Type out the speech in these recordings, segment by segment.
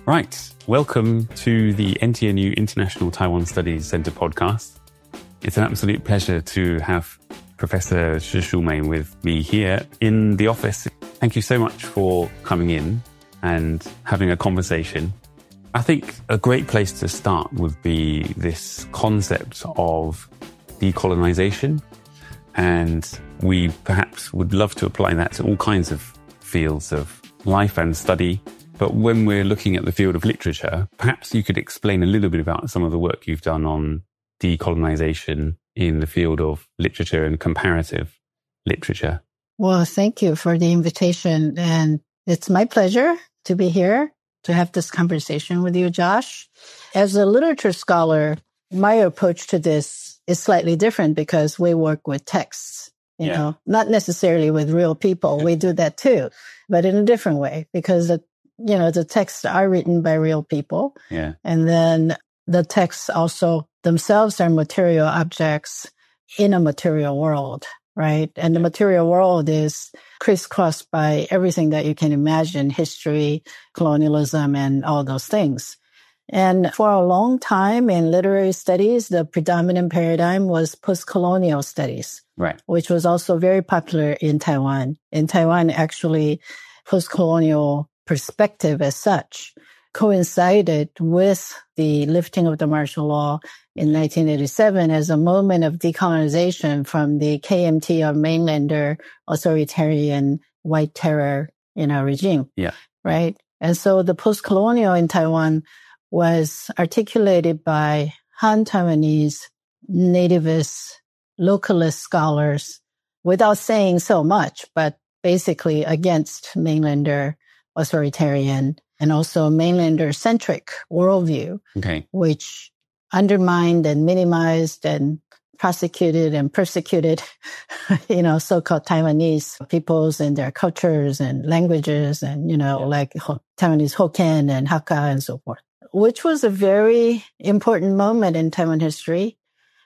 Right. Welcome to the NTNU International Taiwan Studies Center podcast. It's an absolute pleasure to have Professor Shi Shumei with me here in the office. Thank you so much for coming in and having a conversation. I think a great place to start would be this concept of decolonization. And we perhaps would love to apply that to all kinds of fields of life and study. But when we're looking at the field of literature, perhaps you could explain a little bit about some of the work you've done on decolonization in the field of literature and comparative literature. Well, thank you for the invitation. And it's my pleasure to be here to have this conversation with you, Josh. As a literature scholar, my approach to this is slightly different because we work with texts, you know, not necessarily with real people. We do that too, but in a different way because the texts are written by real people. Yeah. And then the texts also themselves are material objects in a material world, right? And the material world is crisscrossed by everything that you can imagine, history, colonialism, and all those things. And for a long time in literary studies, the predominant paradigm was post-colonial studies, right, which was also very popular in Taiwan. In Taiwan, actually, post-colonial perspective as such coincided with the lifting of the martial law in 1987 as a moment of decolonization from the KMT or mainlander authoritarian white terror, regime. Yeah. Right. And so the post-colonial in Taiwan was articulated by Han Taiwanese, nativist, localist scholars without saying so much, but basically against mainlander authoritarian and also mainlander-centric worldview, which undermined and minimized and prosecuted and persecuted, so-called Taiwanese peoples and their cultures and languages and, like Taiwanese Hokkien and Hakka and so forth, which was a very important moment in Taiwan history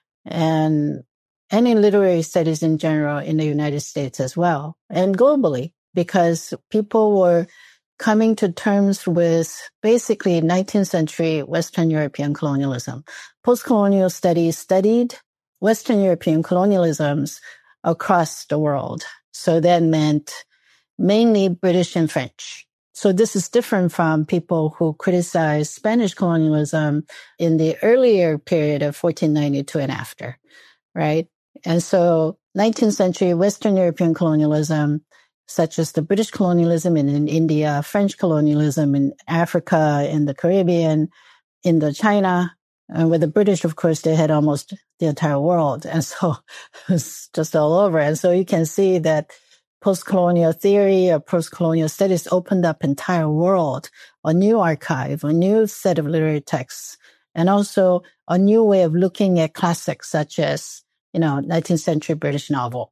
and in literary studies in general in the United States as well and globally, because people were coming to terms with basically 19th century Western European colonialism. Post-colonial studies studied Western European colonialisms across the world. So that meant mainly British and French. So this is different from people who criticize Spanish colonialism in the earlier period of 1492 and after, right? And so 19th century Western European colonialism, such as the British colonialism in India, French colonialism in Africa, in the Caribbean, Indochina. And with the British, of course, they had almost the entire world. And so it's just all over. And so you can see that post-colonial theory or post-colonial studies opened up entire world, a new archive, a new set of literary texts, and also a new way of looking at classics such as, 19th century British novel.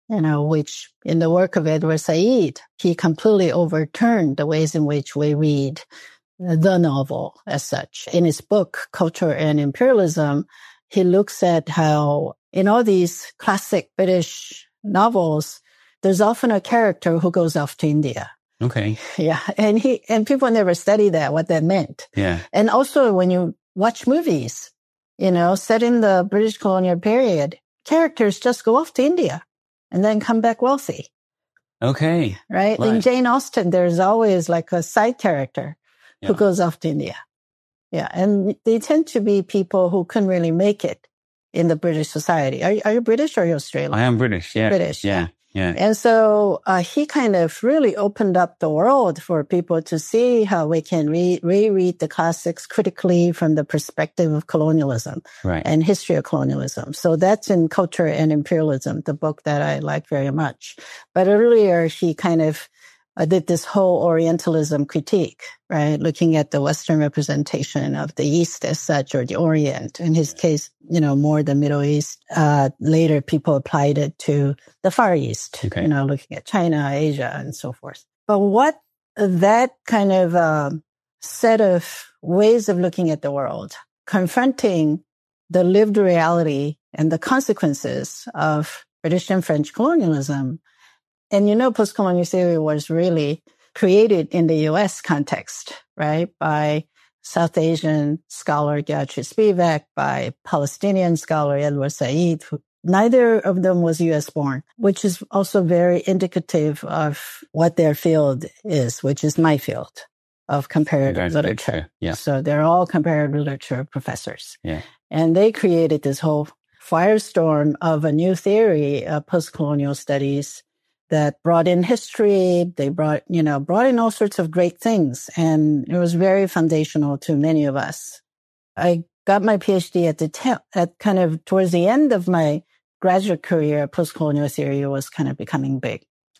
Which in the work of Edward Said, he completely overturned the ways in which we read the novel as such. In his book, Culture and Imperialism, he looks at how in all these classic British novels, there's often a character who goes off to India. Okay. Yeah. And people never study that, what that meant. Yeah. And also when you watch movies, set in the British colonial period, characters just go off to India and then come back wealthy. Okay. Right? In Jane Austen, there's always like a side character who goes off to India. Yeah. And they tend to be people who couldn't really make it in the British society. Are you British or are you Australian? I am British, yeah. British. Yeah. Yeah. And so he kind of really opened up the world for people to see how we can reread the classics critically from the perspective of colonialism and history of colonialism. So that's in Culture and Imperialism, the book that I like very much. But earlier, he kind of did this whole Orientalism critique, right? Looking at the Western representation of the East as such, or the Orient. In his case, more the Middle East. Later, people applied it to the Far East, looking at China, Asia, and so forth. But what that kind of set of ways of looking at the world, confronting the lived reality and the consequences of British and French colonialism. And post-colonial theory was really created in the U.S. context, right? By South Asian scholar Gayatri Spivak, by Palestinian scholar Edward Said. Neither of them was U.S. born, which is also very indicative of what their field is, which is my field of comparative literature. Yeah. So they're all comparative literature professors. Yeah. And they created this whole firestorm of a new theory of post-colonial studies that brought in history. They brought in all sorts of great things. And it was very foundational to many of us. I got my PhD at kind of towards the end of my graduate career. Post-colonial theory was kind of becoming big.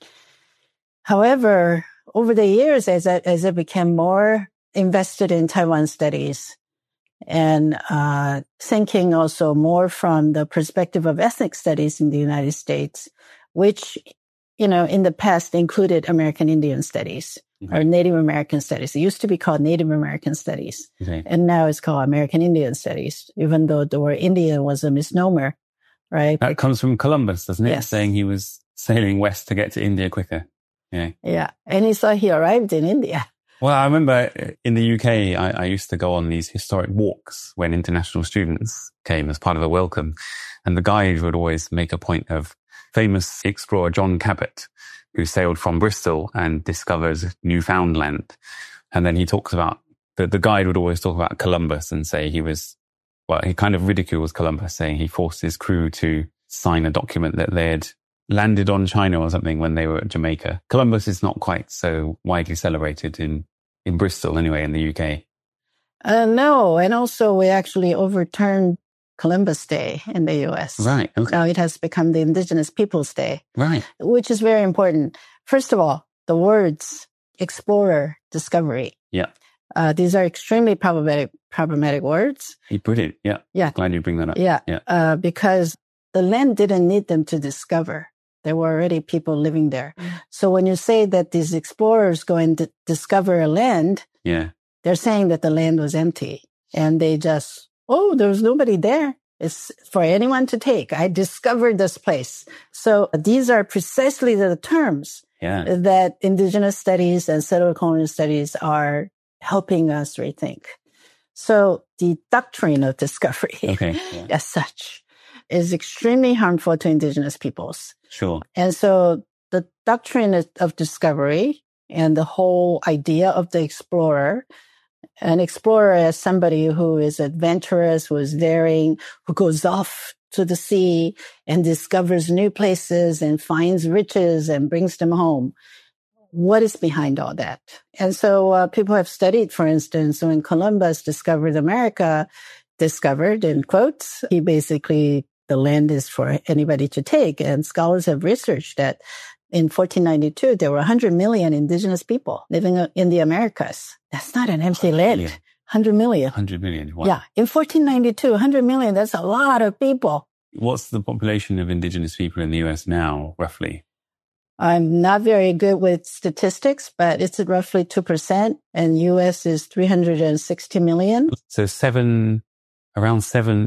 However, over the years, as I became more invested in Taiwan studies and thinking also more from the perspective of ethnic studies in the United States, which in the past included American Indian studies or Native American studies. It used to be called Native American studies. And now it's called American Indian studies, even though the word Indian was a misnomer, right? That comes from Columbus, doesn't it? Yes. Saying he was sailing west to get to India quicker. Yeah. Yeah. And he thought he arrived in India. Well, I remember in the UK, I used to go on these historic walks when international students came as part of a welcome. And the guide would always make a point of famous explorer John Cabot, who sailed from Bristol and discovers Newfoundland. And then he talks about, the guide would always talk about Columbus and say he kind of ridicules Columbus, saying he forced his crew to sign a document that they had landed on China or something when they were at Jamaica. Columbus is not quite so widely celebrated in Bristol anyway, in the UK. No, and also we actually overturned Columbus Day in the U.S. Right. Okay. Now it has become the Indigenous Peoples Day. Right. Which is very important. First of all, the words explorer, discovery. Yeah. These are extremely problematic words. Brilliant. Yeah. Yeah. Glad you bring that up. Yeah. Yeah. Because the land didn't need them to discover. There were already people living there. So when you say that these explorers go and discover a land, they're saying that the land was empty and they just, there was nobody there. It's for anyone to take. I discovered this place. So these are precisely the terms that indigenous studies and settler colonial studies are helping us rethink. So the doctrine of discovery as such is extremely harmful to indigenous peoples. Sure. And so the doctrine of discovery and the whole idea of the explorer, an explorer as somebody who is adventurous, who is daring, who goes off to the sea and discovers new places and finds riches and brings them home. What is behind all that? And so people have studied, for instance, when Columbus discovered America, discovered in quotes, he basically, the land is for anybody to take. And scholars have researched that in 1492, there were 100 million indigenous people living in the Americas. That's not an empty land. 100 million. 100 million. Wow. Yeah. In 1492, 100 million, that's a lot of people. What's the population of indigenous people in the US now, roughly? I'm not very good with statistics, but it's at roughly 2%, and US is 360 million. So just 7 million,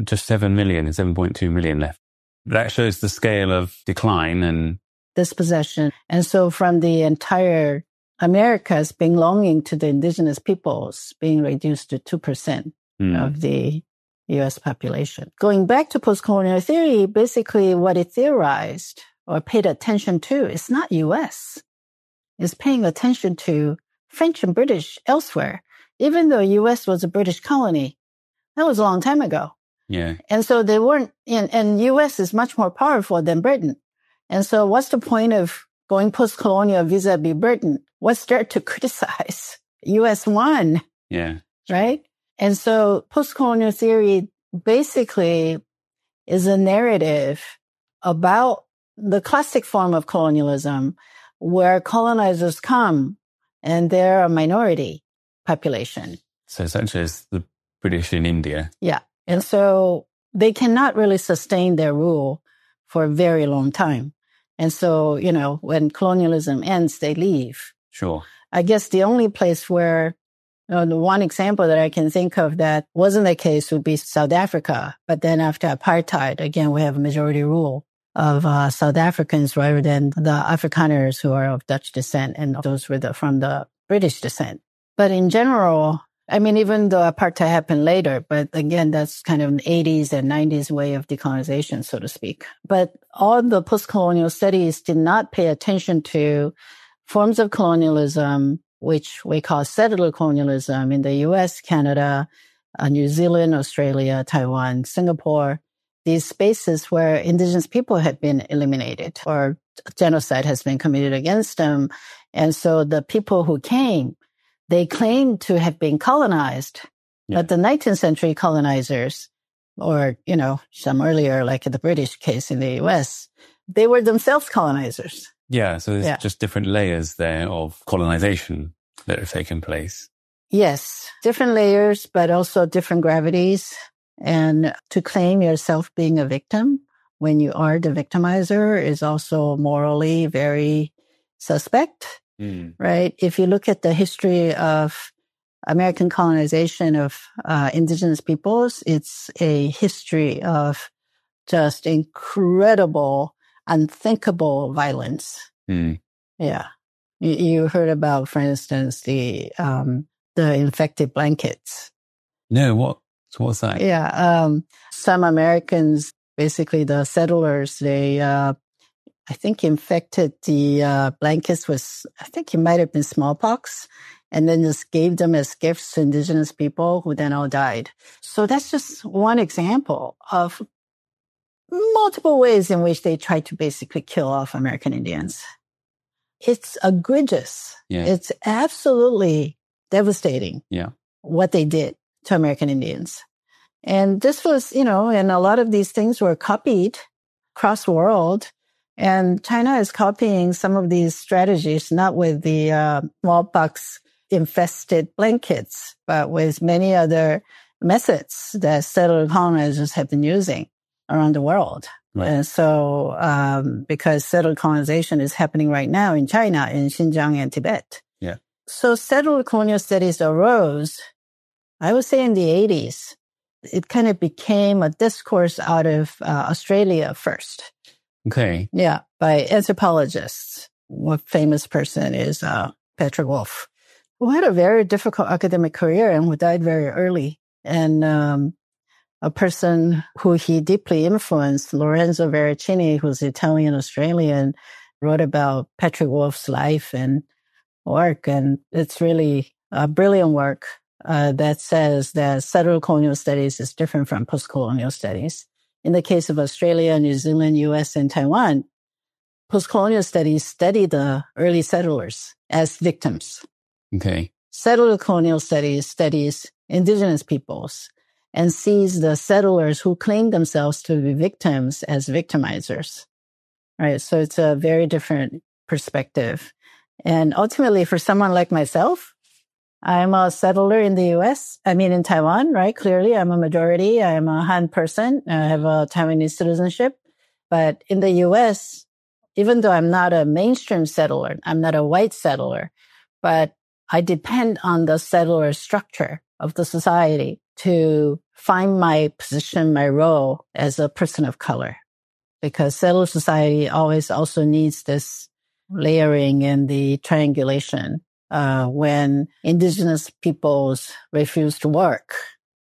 7.2 million left. That shows the scale of decline and dispossession. And so from the entire Americas belonging to the indigenous peoples being reduced to 2% of the US population. Going back to post-colonial theory, basically what it theorized or paid attention to is not US. It's paying attention to French and British elsewhere, even though US was a British colony. That was a long time ago. Yeah. And so they weren't, and US is much more powerful than Britain. And so what's the point of going post-colonial vis-a-vis Britain? What's there to criticize? US won. Yeah. Right? And so post-colonial theory basically is a narrative about the classic form of colonialism where colonizers come and they're a minority population. So such as the British in India. Yeah. And so they cannot really sustain their rule for a very long time. And so, when colonialism ends, they leave. Sure. I guess the only place where, the one example that I can think of that wasn't the case would be South Africa. But then after apartheid, again, we have a majority rule of South Africans rather than the Afrikaners who are of Dutch descent and those from the British descent. But in general, I mean, even though apartheid happened later, but again, that's kind of an 80s and 90s way of decolonization, so to speak. But all the post-colonial studies did not pay attention to forms of colonialism, which we call settler colonialism in the US, Canada, New Zealand, Australia, Taiwan, Singapore, these spaces where indigenous people had been eliminated or genocide has been committed against them. And so the people who came, they claimed to have been colonized, but the 19th century colonizers, or, you know, some earlier, like the British case in the US, they were themselves colonizers. Yeah, so there's just different layers there of colonization that have taken place. Yes, different layers, but also different gravities. And to claim yourself being a victim when you are the victimizer is also morally very suspect, right? If you look at the history of American colonization of indigenous peoples, it's a history of just incredible, unthinkable violence. Yeah. You heard about, for instance, the infected blankets. No, what's that? Yeah. Some Americans, basically the settlers, they, I think infected the blankets with, I think it might have been smallpox, and then just gave them as gifts to indigenous people who then all died. So that's just one example of multiple ways in which they tried to basically kill off American Indians. It's egregious. Yeah. It's absolutely devastating. Yeah. What they did to American Indians. And this was, you know, and a lot of these things were copied across the world. And China is copying some of these strategies, not with the smallpox infested blankets, but with many other methods that settler colonizers have been using around the world. Right. And so, because settler colonization is happening right now in China, in Xinjiang and Tibet. Yeah. So settler colonial studies arose, I would say in the 80s. It kind of became a discourse out of Australia first. Okay. Yeah, by anthropologists. One famous person is Patrick Wolf, who had a very difficult academic career and who died very early. And a person who he deeply influenced, Lorenzo Veracini, who's Italian-Australian, wrote about Patrick Wolf's life and work. And it's really a brilliant work that says that settler colonial studies is different from post-colonial studies. In the case of Australia, New Zealand, US, and Taiwan, post-colonial studies study the early settlers as victims. Okay. Settler colonial studies studies indigenous peoples and sees the settlers who claim themselves to be victims as victimizers. Right. So it's a very different perspective. And ultimately, for someone like myself, I'm a settler in the US. I mean, in Taiwan, right? Clearly, I'm a majority. I'm a Han person. I have a Taiwanese citizenship. But in the US, even though I'm not a mainstream settler, I'm not a white settler, but I depend on the settler structure of the society to find my position, my role as a person of color. Because settler society always also needs this layering and the triangulation. When indigenous peoples refuse to work,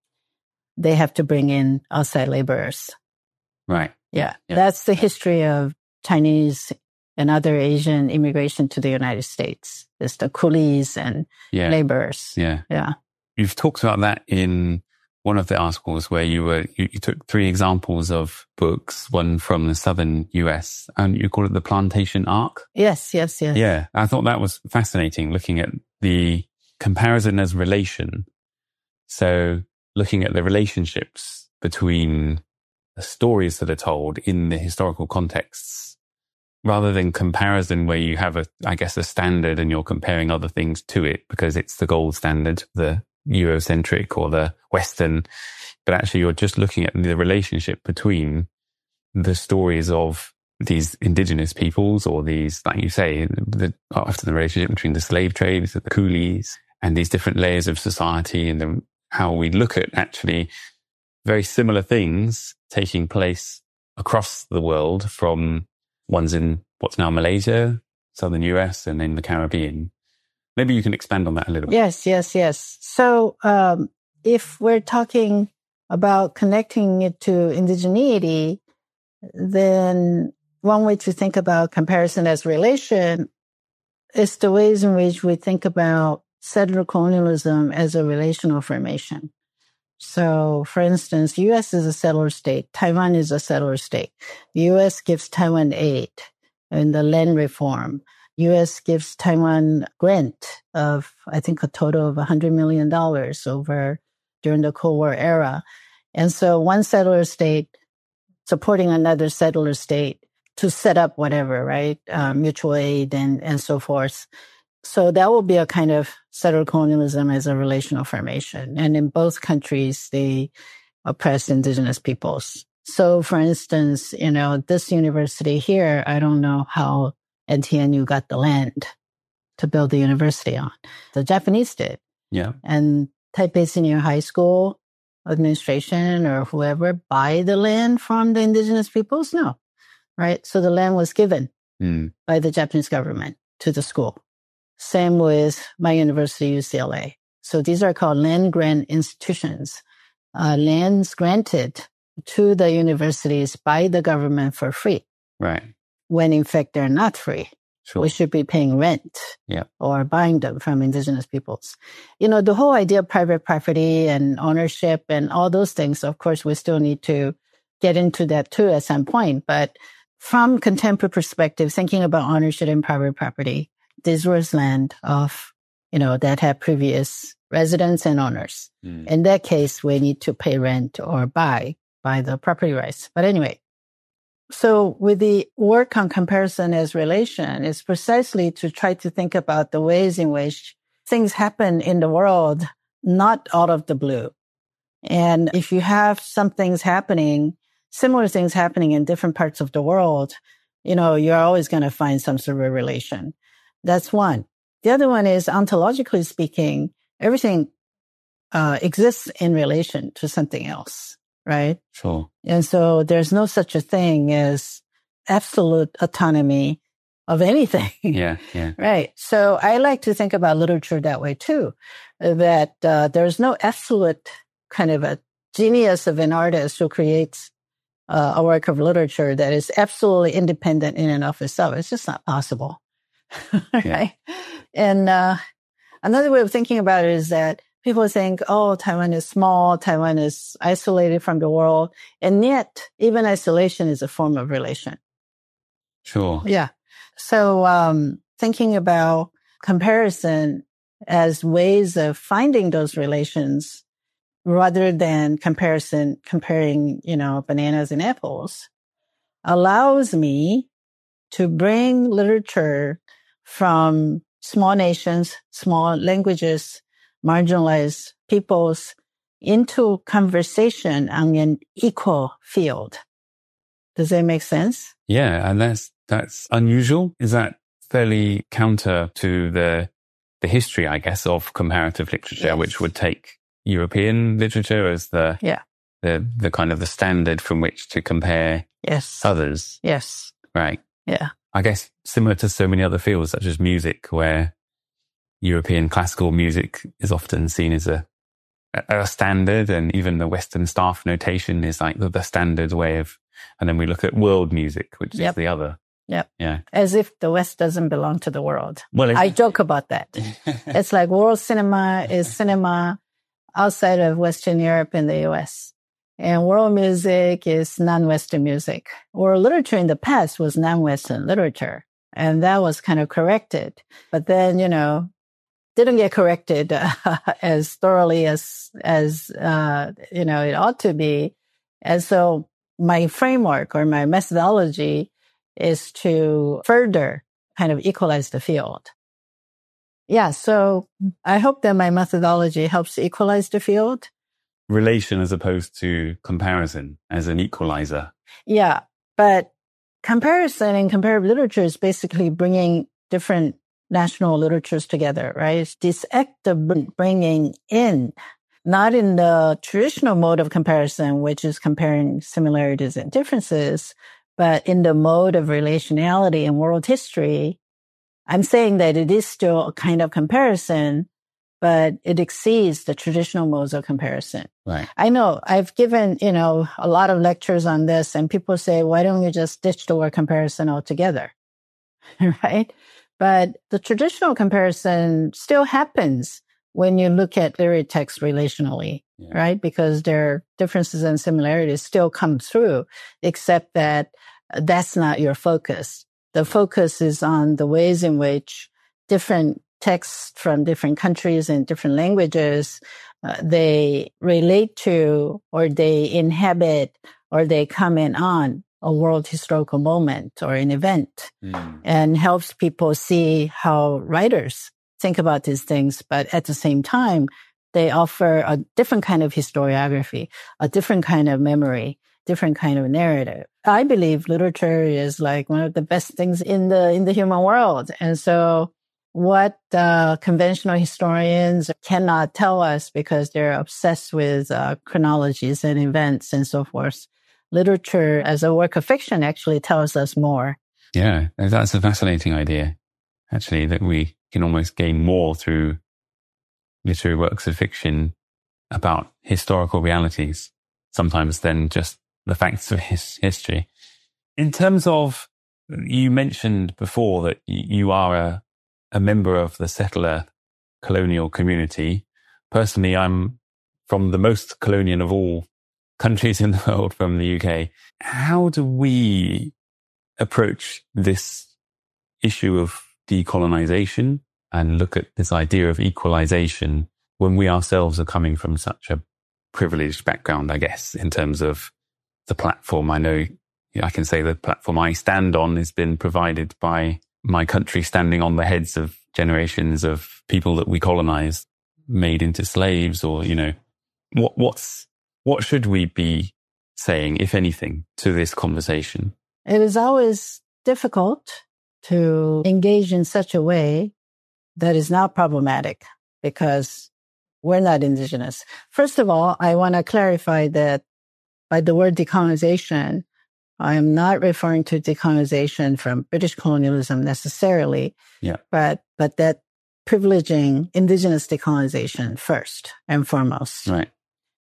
they have to bring in outside laborers. Right. Yeah. That's the history of Chinese and other Asian immigration to the United States. It's the coolies and laborers. Yeah. Yeah. You've talked about that in one of the articles where you took 3 examples of books, one from the southern US, and you call it the Plantation Arc. Yes. Yeah. I thought that was fascinating, looking at the comparison as relation. So looking at the relationships between the stories that are told in the historical contexts, rather than comparison where you have a standard and you're comparing other things to it because it's the gold standard, the Eurocentric or the Western, but actually you're just looking at the relationship between the stories of these indigenous peoples or these, like you say, after the relationship between the slave trade, the coolies, and these different layers of society, and how we look at actually very similar things taking place across the world, from ones in what's now Malaysia, southern US, and in the Caribbean. Maybe you can expand on that a little bit. Yes. So if we're talking about connecting it to indigeneity, then one way to think about comparison as relation is the ways in which we think about settler colonialism as a relational formation. So, for instance, the U.S. is a settler state. Taiwan is a settler state. The U.S. gives Taiwan aid in the land reform. U.S. gives Taiwan grant of, I think, a total of $100 million over during the Cold War era. And so one settler state supporting another settler state to set up whatever, right? Mutual aid and so forth. So that will be a kind of settler colonialism as a relational formation. And in both countries, they oppress indigenous peoples. So for instance, this university here, I don't know how NTNU got the land to build the university on. The Japanese did. Yeah. And Taipei Senior High School administration or whoever buy the land from the indigenous peoples? No. Right? So the land was given by the Japanese government to the school. Same with my university, UCLA. So these are called land grant institutions. Lands granted to the universities by the government for free. Right. When in fact they're not free. Sure. We should be paying rent or buying them from indigenous peoples. The whole idea of private property and ownership and all those things, of course, we still need to get into that too at some point. But from contemporary perspective, thinking about ownership and private property, this was land of, that had previous residents and owners. In that case, we need to pay rent or buy the property rights. But anyway, so with the work on comparison as relation is precisely to try to think about the ways in which things happen in the world, not out of the blue. And if you have some things happening, similar things happening in different parts of the world, you're always going to find some sort of a relation. That's one. The other one is ontologically speaking, everything exists in relation to something else. Right? Sure. And so there's no such a thing as absolute autonomy of anything. Yeah. Right. So I like to think about literature that way too, that there's no absolute kind of a genius of an artist who creates a work of literature that is absolutely independent in and of itself. It's just not possible. Right? And another way of thinking about it is that people think, Taiwan is small, Taiwan is isolated from the world. And yet, even isolation is a form of relation. Sure. Yeah. So thinking about comparison as ways of finding those relations rather than comparing, bananas and apples allows me to bring literature from small nations, small languages, marginalized peoples into conversation on an equal field. Does that make sense? Yeah, and that's unusual. Is that fairly counter to the history, I guess, of comparative literature, which would take European literature as the kind of the standard from which to compare others? Yes. Right. Yeah. I guess similar to so many other fields, such as music, where European classical music is often seen as a standard, and even the Western staff notation is like the standard way of, and then we look at world music, which is the other. Yep. Yeah. As if the West doesn't belong to the world. Well, I joke about that. It's like world cinema is cinema outside of Western Europe and the US. And world music is non-Western music. World literature in the past was non-Western literature. And that was kind of corrected. But then, didn't get corrected as thoroughly as it ought to be. And so my framework or my methodology is to further kind of equalize the field. Yeah, so I hope that my methodology helps equalize the field. Relation as opposed to comparison as an equalizer. Yeah, but comparison in comparative literature is basically bringing different national literatures together, right? It's this act of bringing in, not in the traditional mode of comparison, which is comparing similarities and differences, but in the mode of relationality in world history, I'm saying that it is still a kind of comparison, but it exceeds the traditional modes of comparison. Right. I know I've given, a lot of lectures on this, and people say, why don't you just ditch the word comparison altogether? Right? But the traditional comparison still happens when you look at literary text relationally, right? Because their differences and similarities still come through, except that that's not your focus. The focus is on the ways in which different texts from different countries and different languages, they relate to, or they inhabit, or they comment on a world historical moment or an event, and helps people see how writers think about these things. But at the same time, they offer a different kind of historiography, a different kind of memory, different kind of narrative. I believe literature is like one of the best things in the human world. And so what conventional historians cannot tell us because they're obsessed with chronologies and events and so forth, literature as a work of fiction actually tells us more. Yeah, that's a fascinating idea, actually, that we can almost gain more through literary works of fiction about historical realities, sometimes than just the facts of history. In terms of, you mentioned before that you are a member of the settler colonial community. Personally, I'm from the most colonial of all countries in the world, from the UK. How do we approach this issue of decolonization and look at this idea of equalization when we ourselves are coming from such a privileged background, I guess, in terms of the platform? I know I can say the platform I stand on has been provided by my country standing on the heads of generations of people that we colonized, made into slaves, or, what should we be saying, if anything, to this conversation? It is always difficult to engage in such a way that is not problematic because we're not indigenous. First of all, I want to clarify that by the word decolonization, I am not referring to decolonization from British colonialism necessarily, but that privileging indigenous decolonization first and foremost. Right.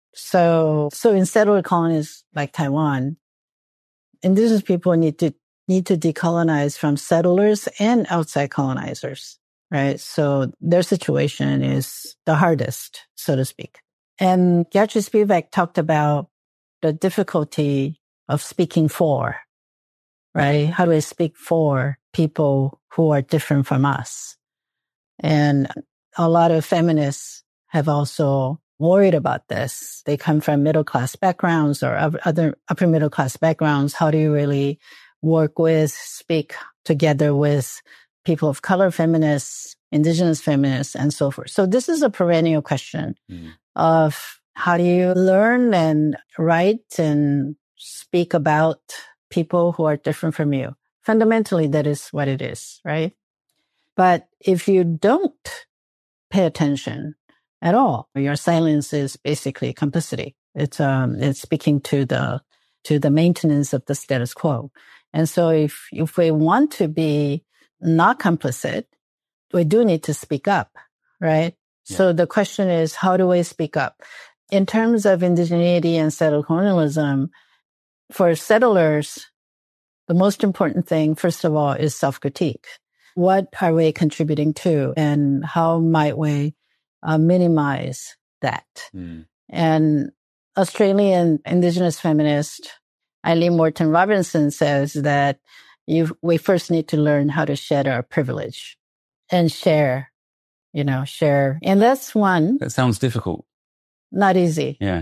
So in settler colonies like Taiwan, indigenous people need to decolonize from settlers and outside colonizers, right? So their situation is the hardest, so to speak. And Gyatso Spivak talked about the difficulty of speaking for, right? How do I speak for people who are different from us? And a lot of feminists have also worried about this. They come from middle-class backgrounds or other upper middle-class backgrounds. How do you really work with, speak together with people of color feminists, indigenous feminists, and so forth? So this is a perennial question of how do you learn and write and speak about people who are different from you? Fundamentally, that is what it is, right? But if you don't pay attention at all, your silence is basically complicity. It's speaking to the maintenance of the status quo. And so if we want to be not complicit, we do need to speak up, right? Yeah. So the question is, how do we speak up? In terms of indigeneity and settler colonialism, for settlers, the most important thing, first of all, is self-critique. What are we contributing to, and how might we minimize that? And Australian indigenous feminist Eileen Morton Robinson says that we first need to learn how to shed our privilege and share. And that's one. That sounds difficult. Not easy. Yeah.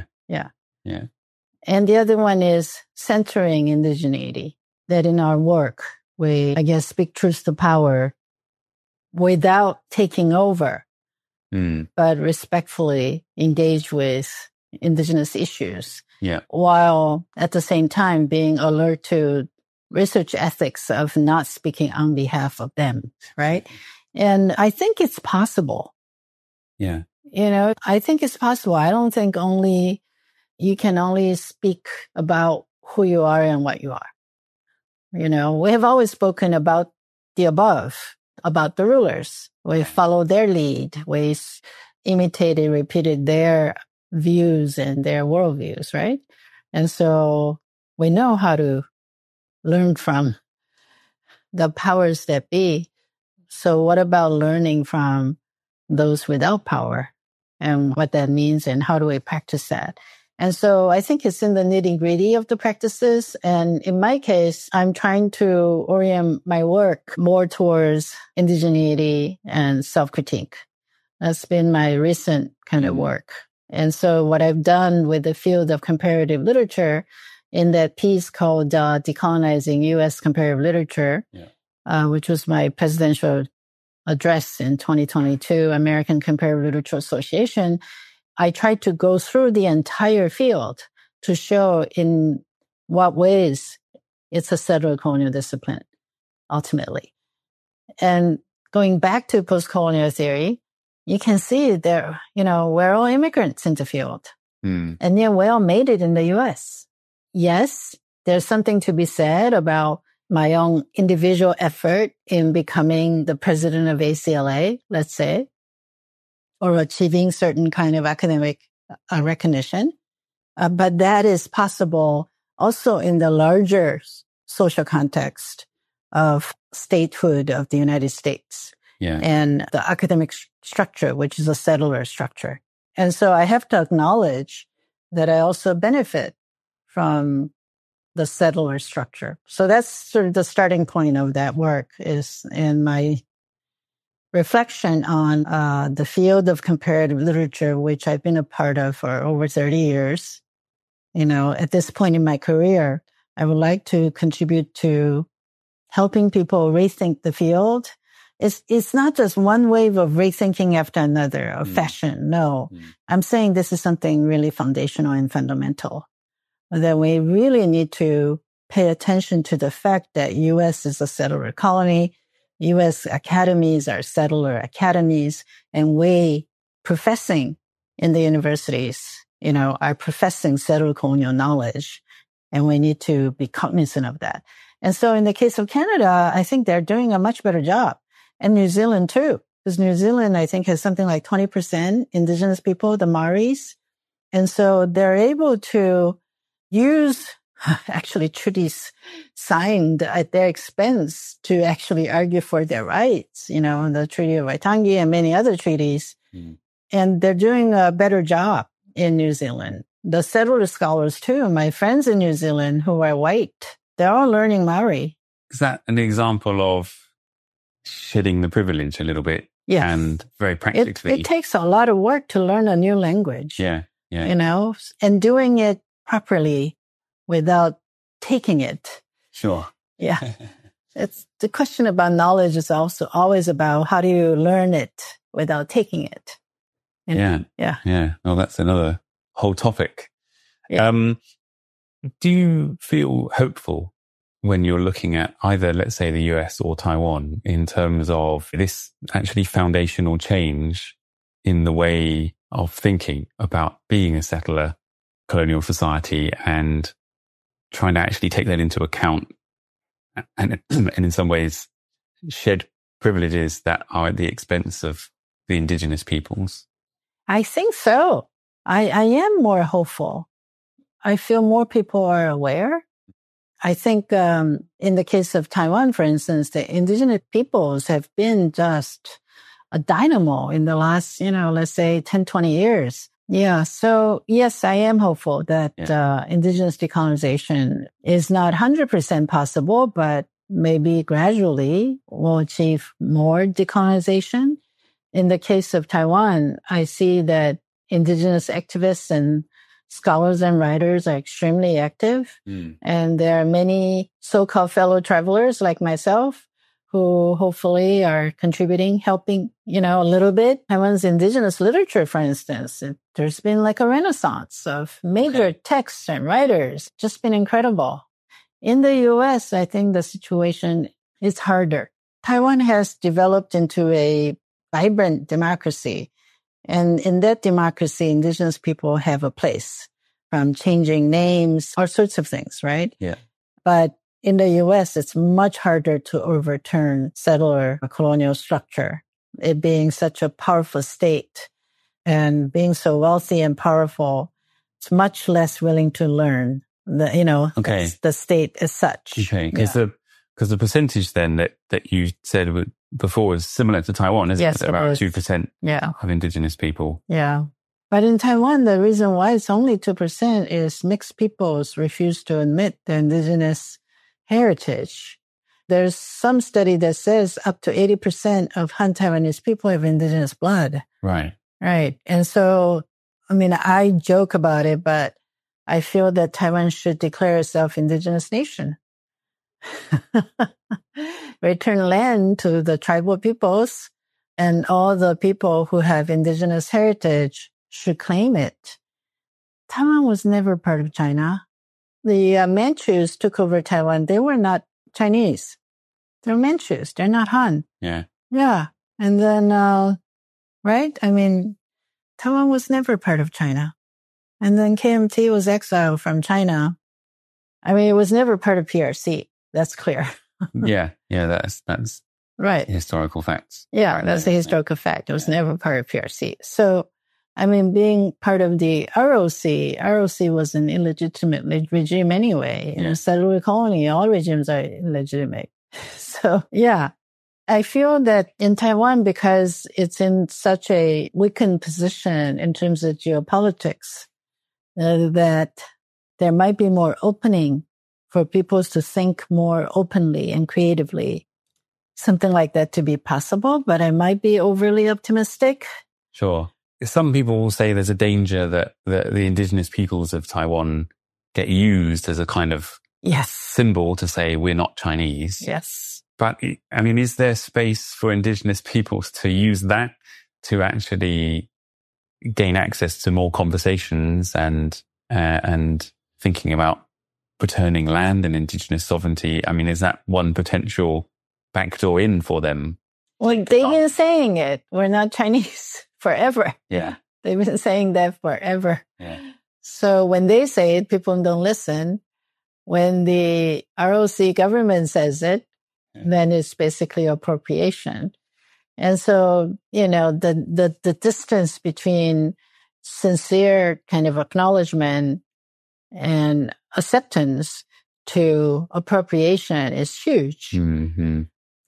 And the other one is centering indigeneity, that in our work, we, speak truth to power without taking over, but respectfully engage with indigenous issues. Yeah. While at the same time being alert to research ethics of not speaking on behalf of them, right? And I think it's possible. Yeah. I think it's possible. I don't think you can only speak about who you are and what you are. We have always spoken about the above, about the rulers. We followed their lead. We imitated, repeated their views and their worldviews, right? And so we know how to learn from the powers that be. So what about learning from those without power and what that means and how do we practice that? And so I think it's in the nitty-gritty of the practices. And in my case, I'm trying to orient my work more towards indigeneity and self-critique. That's been my recent kind of work. And so what I've done with the field of comparative literature in that piece called Decolonizing U.S. Comparative Literature, which was my presidential address in 2022, American Comparative Literature Association, I tried to go through the entire field to show in what ways it's a settler colonial discipline, ultimately. And going back to post-colonial theory, you can see there, we're all immigrants in the field. And yet we all made it in the U.S. Yes, there's something to be said about my own individual effort in becoming the president of ACLA, let's say, or achieving certain kind of academic recognition. But that is possible also in the larger social context of statehood of the United States and the academic structure, which is a settler structure. And so I have to acknowledge that I also benefit from the settler structure. So that's sort of the starting point of that work is in my reflection on the field of comparative literature, which I've been a part of for over 30 years. At this point in my career, I would like to contribute to helping people rethink the field. It's not just one wave of rethinking after another of fashion. No, I'm saying this is something really foundational and fundamental, that we really need to pay attention to the fact that U.S. is a settler colony. U.S. academies are settler academies, and we professing in the universities, are professing settler colonial knowledge, and we need to be cognizant of that. And so in the case of Canada, I think they're doing a much better job. And New Zealand too, because New Zealand, I think, has something like 20% indigenous people, the Maoris. And so they're able to use actually treaties signed at their expense to actually argue for their rights, the Treaty of Waitangi and many other treaties. And they're doing a better job in New Zealand. The settler scholars too, my friends in New Zealand who are white, they're all learning Maori. Is that an example of shedding the privilege a little bit? Yes. And very practically. It takes a lot of work to learn a new language. Yeah. And doing it properly without taking it. Sure. Yeah. It's the question about knowledge is also always about how do you learn it without taking it. Yeah. Well, that's another whole topic. Yeah. Do you feel hopeful when you're looking at either, let's say, the US or Taiwan in terms of this actually foundational change in the way of thinking about being a settler colonial society and trying to actually take that into account and in some ways shed privileges that are at the expense of the indigenous peoples? I think so. I am more hopeful. I feel more people are aware. I think in the case of Taiwan, for instance, the indigenous peoples have been just a dynamo in the last, let's say 10, 20 years. Yeah. So yes, I am hopeful that indigenous decolonization is not 100% possible, but maybe gradually we'll achieve more decolonization. In the case of Taiwan, I see that indigenous activists and scholars and writers are extremely active. And there are many so-called fellow travelers like myself who hopefully are contributing, helping, a little bit. Taiwan's indigenous literature, for instance, there's been like a renaissance of major texts and writers, just been incredible. In the U.S., I think the situation is harder. Taiwan has developed into a vibrant democracy. And in that democracy, indigenous people have a place, from changing names, all sorts of things, right? Yeah. But in the U.S., it's much harder to overturn settler colonial structure. It being such a powerful state and being so wealthy and powerful, it's much less willing to learn the state as such. Okay. Because the percentage then that you said before was similar to Taiwan, isn't it? About 2% of indigenous people. Yeah. But in Taiwan, the reason why it's only 2% is mixed peoples refuse to admit their indigenous heritage. There's some study that says up to 80% of Han Taiwanese people have indigenous blood. Right. Right. And so, I joke about it, but I feel that Taiwan should declare itself indigenous nation. Return land to the tribal peoples, and all the people who have indigenous heritage should claim it. Taiwan was never part of China. The Manchus took over Taiwan. They were not Chinese. They're Manchus. They're not Han. Yeah. Yeah. And then, right? Taiwan was never part of China. And then KMT was exiled from China. It was never part of PRC. That's clear. Yeah. That's right. Historical facts. Yeah, that's a historical fact. It was never part of PRC. So, being part of the ROC was an illegitimate regime anyway. In a settler colony, all regimes are illegitimate. So, yeah. I feel that in Taiwan, because it's in such a weakened position in terms of geopolitics, that there might be more opening for people to think more openly and creatively. Something like that to be possible, but I might be overly optimistic. Sure. Some people will say there's a danger that the indigenous peoples of Taiwan get used as a kind of symbol to say we're not Chinese. Yes. But, is there space for indigenous peoples to use that to actually gain access to more conversations and thinking about returning land and indigenous sovereignty? Is that one potential backdoor in for them? Well, they've been saying it. We're not Chinese forever. Yeah. They've been saying that forever. Yeah. So when they say it, people don't listen. When the ROC government says it, then it's basically appropriation. And so, the distance between sincere kind of acknowledgement and acceptance to appropriation is huge. Mm-hmm.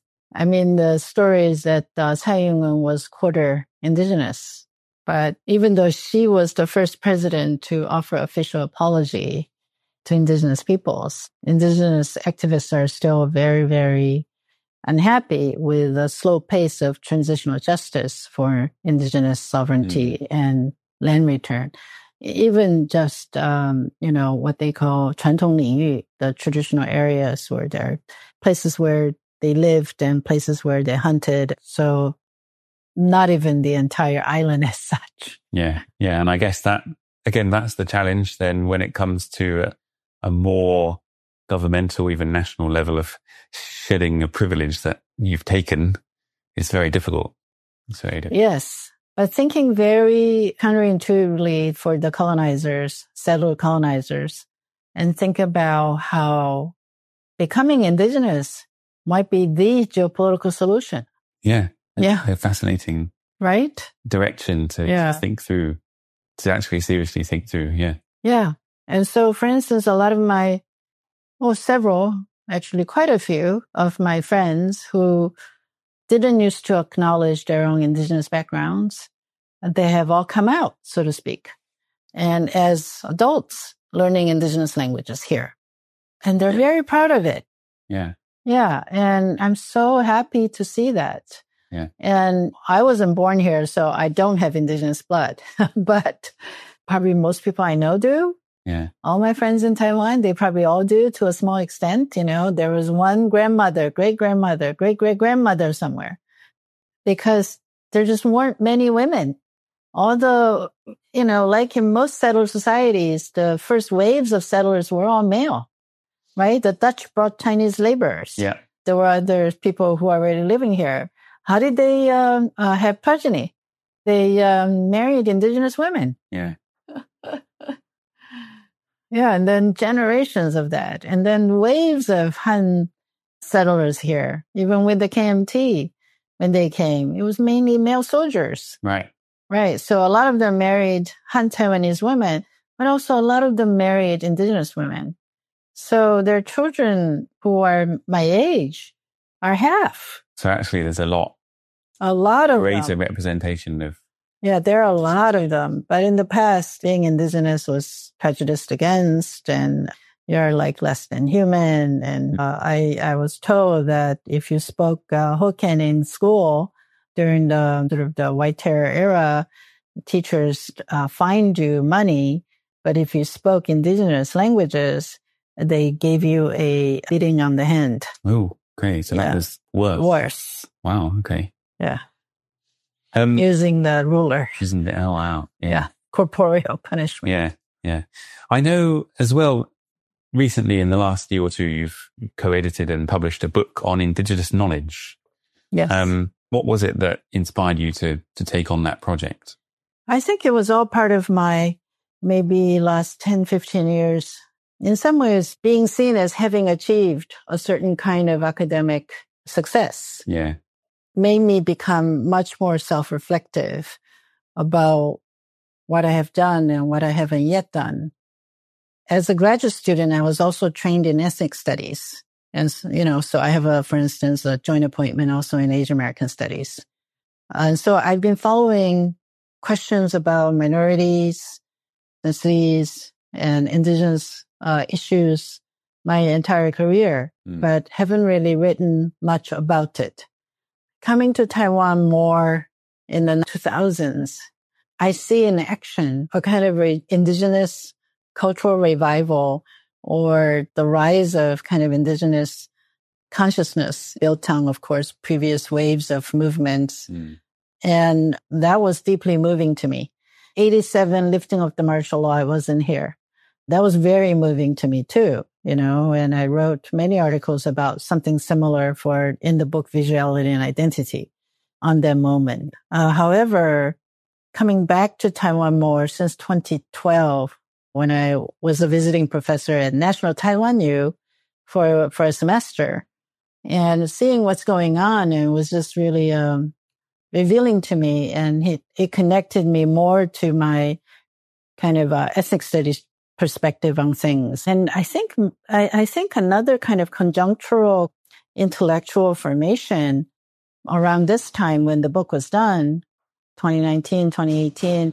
The story is that Tsai Ing-wen was quarter indigenous, but even though she was the first president to offer official apology to indigenous peoples, indigenous activists are still very, very unhappy with the slow pace of transitional justice for indigenous sovereignty and land return. Even just, what they call 传统领域, the traditional areas where there are places where they lived and places where they hunted. So not even the entire island as such. Yeah. Yeah. And I guess that's the challenge then when it comes to a more governmental, even national level of shedding a privilege that you've taken. It's very difficult. Yes. But thinking very counterintuitively for the settler colonizers, and think about how becoming indigenous might be the geopolitical solution. Yeah. A fascinating direction to think through, to actually seriously think through. Yeah. Yeah. And so, for instance, a lot of quite a few of my friends who didn't used to acknowledge their own indigenous backgrounds, they have all come out, so to speak. And as adults, learning indigenous languages here. And they're very proud of it. Yeah. Yeah. And I'm so happy to see that. Yeah. And I wasn't born here, so I don't have indigenous blood, but probably most people I know do. Yeah. All my friends in Taiwan, they probably all do to a small extent. There was one grandmother, great-grandmother, great-great-grandmother somewhere, because there just weren't many women. Although, like in most settler societies, the first waves of settlers were all male, right? The Dutch brought Chinese laborers. Yeah. There were other people who were already living here. How did they have progeny? They married indigenous women. Yeah. Yeah, and then generations of that. And then waves of Han settlers here, even with the KMT when they came. It was mainly male soldiers. Right. Right. So a lot of them married Han Taiwanese women, but also a lot of them married indigenous women. So their children who are my age are half. So actually there's a lot of greater them. representation of. Yeah, there are a lot of them. But in the past, being indigenous was prejudiced against, and you're like less than human. And I was told that if you spoke Hokkien in school during the sort of the White Terror era, teachers fined you money. But if you spoke indigenous languages, they gave you a beating on the hand. Oh, okay. So that was worse. Worse. Wow. Okay. Yeah. Using the ruler. Using the L out. Yeah. Corporeal punishment. Yeah. Yeah. I know as well, recently in the last year or two, you've co-edited and published a book on indigenous knowledge. Yes. What was it that inspired you to take on that project? I think it was all part of my maybe last 10, 15 years. In some ways, being seen as having achieved a certain kind of academic success. Yeah. Made me become much more self-reflective about what I have done and what I haven't yet done. As a graduate student, I was also trained in ethnic studies. And, so I have, for instance, a joint appointment also in Asian American studies. And so I've been following questions about minorities, ethnicities, and indigenous issues my entire career, but haven't really written much about it. Coming to Taiwan more in the 2000s, I see in action a kind of indigenous cultural revival or the rise of kind of indigenous consciousness built on, of course, previous waves of movements. And that was deeply moving to me. 87, lifting of the martial law, I wasn't here. That was very moving to me too, and I wrote many articles about something similar in the book Visuality and Identity on that moment. However, coming back to Taiwan more since 2012, when I was a visiting professor at National Taiwan U for a semester, and seeing what's going on, it was just really revealing to me, and it connected me more to my kind of ethnic studies perspective on things. And I think another kind of conjunctural intellectual formation around this time when the book was done, 2019, 2018,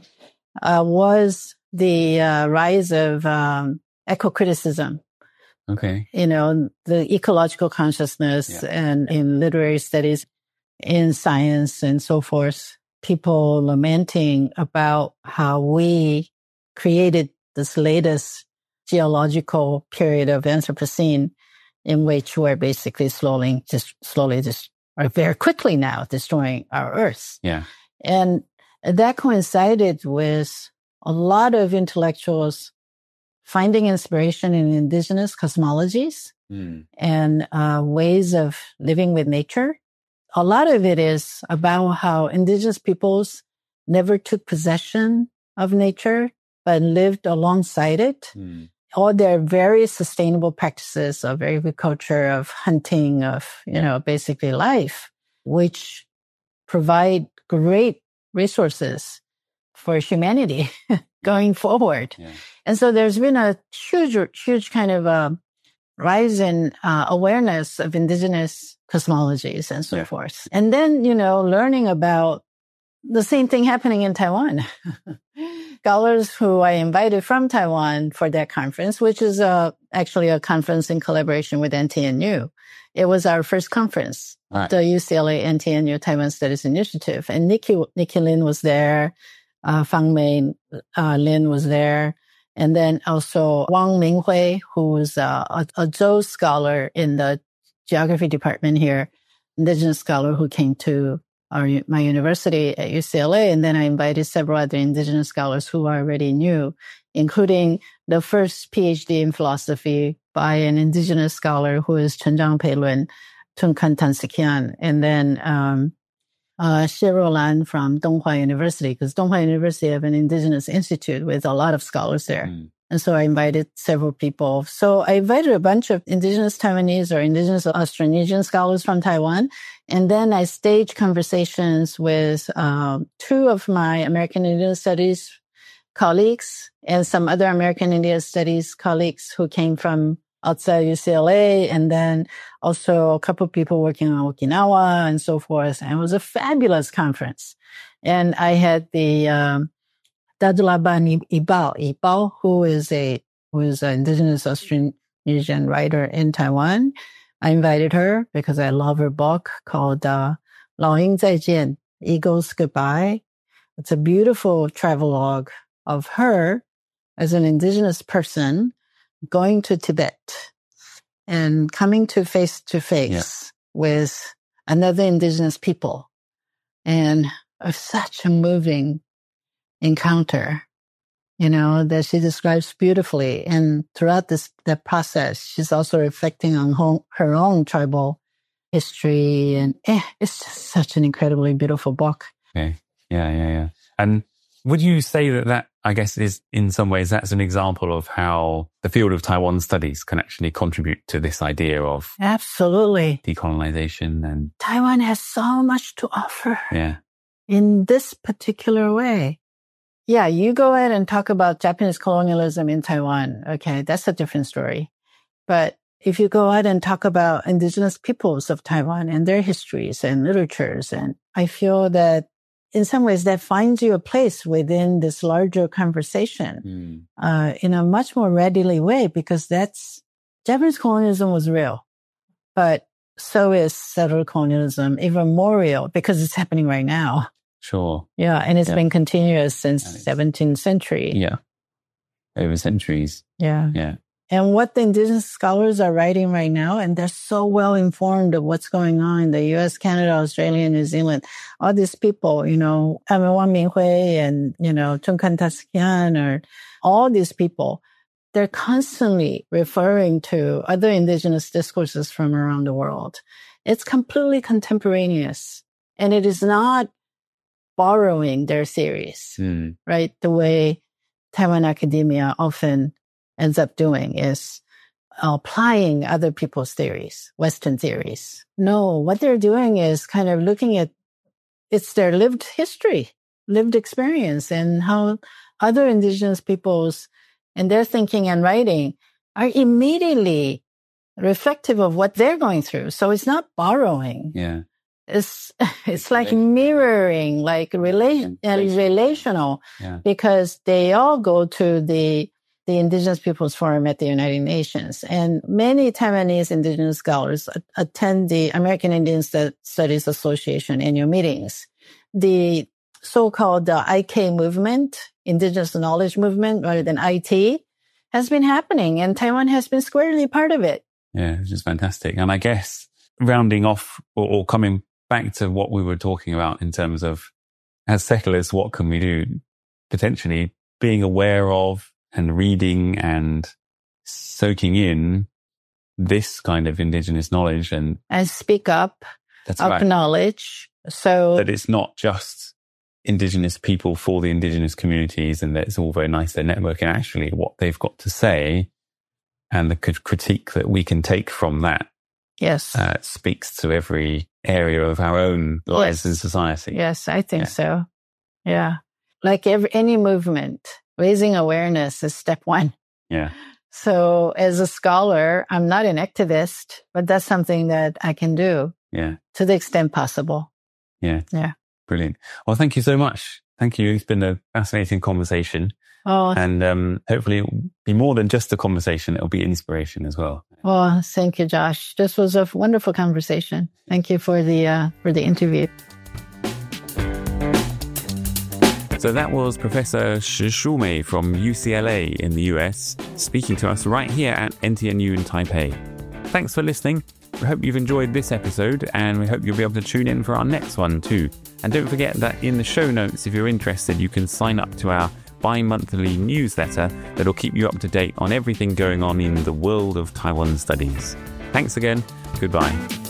was the rise of eco-criticism. Okay. The ecological consciousness and in literary studies, in science and so forth, people lamenting about how we created this latest geological period of Anthropocene in which we're basically slowly or very quickly now destroying our Earth. Yeah. And that coincided with a lot of intellectuals finding inspiration in indigenous cosmologies and ways of living with nature. A lot of it is about how indigenous peoples never took possession of nature, but lived alongside it. All their very sustainable practices of agriculture, of hunting, of, basically life, which provide great resources for humanity going forward. Yeah. And so there's been a huge kind of rise in awareness of indigenous cosmologies and so forth. And then, learning about the same thing happening in Taiwan. Scholars who I invited from Taiwan for that conference, which is actually a conference in collaboration with NTNU. It was our first conference, the UCLA NTNU Taiwan Studies Initiative. And Nikki Lin was there. Fang Mei Lin was there. And then also Wang Minghui, who was a Zhou scholar in the geography department here, indigenous scholar who came to my university at UCLA. And then I invited several other indigenous scholars who I already knew, including the first PhD in philosophy by an indigenous scholar who is Chenjiang Peilun, Tunkan Tansikian. And then Xie Ruolan from Donghua University, because Donghua University have an indigenous institute with a lot of scholars there. And And so I invited several people. So I invited a bunch of indigenous Taiwanese or indigenous Austronesian scholars from Taiwan. And then I staged conversations with two of my American Indian Studies colleagues and some other American Indian Studies colleagues who came from outside UCLA, and then also a couple of people working on Okinawa and so forth. And it was a fabulous conference. And I had the Dadulaban Ibao, who is an indigenous Austronesian writer in Taiwan. I invited her because I love her book called 老鹰再见, Eagle's Goodbye. It's a beautiful travelogue of her as an indigenous person going to Tibet and coming to face with another indigenous people. And such a moving encounter, that she describes beautifully. And throughout that process, she's also reflecting on her own tribal history. And it's just such an incredibly beautiful book. Okay. Yeah. And would you say that, I guess, is in some ways, that's an example of how the field of Taiwan studies can actually contribute to this idea of absolutely decolonization? And Taiwan has so much to offer in this particular way. Yeah, you go ahead and talk about Japanese colonialism in Taiwan. Okay, that's a different story. But if you go ahead and talk about indigenous peoples of Taiwan and their histories and literatures, and I feel that in some ways that finds you a place within this larger conversation in a much more readily way, because Japanese colonialism was real, but so is settler colonialism, even more real because it's happening right now. Sure. Yeah. And it's been continuous since 17th century. Yeah. Over centuries. Yeah. Yeah. And what the indigenous scholars are writing right now, and they're so well informed of what's going on in the US, Canada, Australia, New Zealand, all these people, Wang Minghui and, Tunkan Taskian, or all these people, they're constantly referring to other indigenous discourses from around the world. It's completely contemporaneous, and it is not borrowing their theories, right? The way Taiwan academia often ends up doing is applying other people's theories, Western theories. No, what they're doing is kind of looking at it's their lived history, lived experience, and how other indigenous peoples and their thinking and writing are immediately reflective of what they're going through. So it's not borrowing. Yeah. It's like mirroring, like relational, because they all go to the Indigenous Peoples Forum at the United Nations. And many Taiwanese indigenous scholars attend the American Indian Studies Association annual meetings. The so-called IK movement, Indigenous Knowledge Movement, rather than IT, has been happening, and Taiwan has been squarely part of it. Yeah, which is fantastic. And I guess rounding off or coming back to what we were talking about in terms of, as settlers, what can we do? Potentially being aware of and reading and soaking in this kind of indigenous knowledge and speak up, acknowledge. So that it's not just indigenous people for the indigenous communities and that it's all very nice, they're networking. Actually, what they've got to say and the critique that we can take from that speaks to every area of our own lives in society. Yes, I think so. Yeah. Like any movement, raising awareness is step one. Yeah. So as a scholar, I'm not an activist, but that's something that I can do to the extent possible. Yeah. Yeah. Brilliant. Well, thank you so much. Thank you. It's been a fascinating conversation. Oh, and hopefully it'll be more than just a conversation. It'll be inspiration as well. Oh, thank you, Josh. This was a wonderful conversation. Thank you for the interview. So that was Professor Shi Mei from UCLA in the US, speaking to us right here at NTNU in Taipei. Thanks for listening. We hope you've enjoyed this episode, and we hope you'll be able to tune in for our next one too. And don't forget that in the show notes, if you're interested, you can sign up to our bi-monthly newsletter that'll keep you up to date on everything going on in the world of Taiwan studies. Thanks again. Goodbye.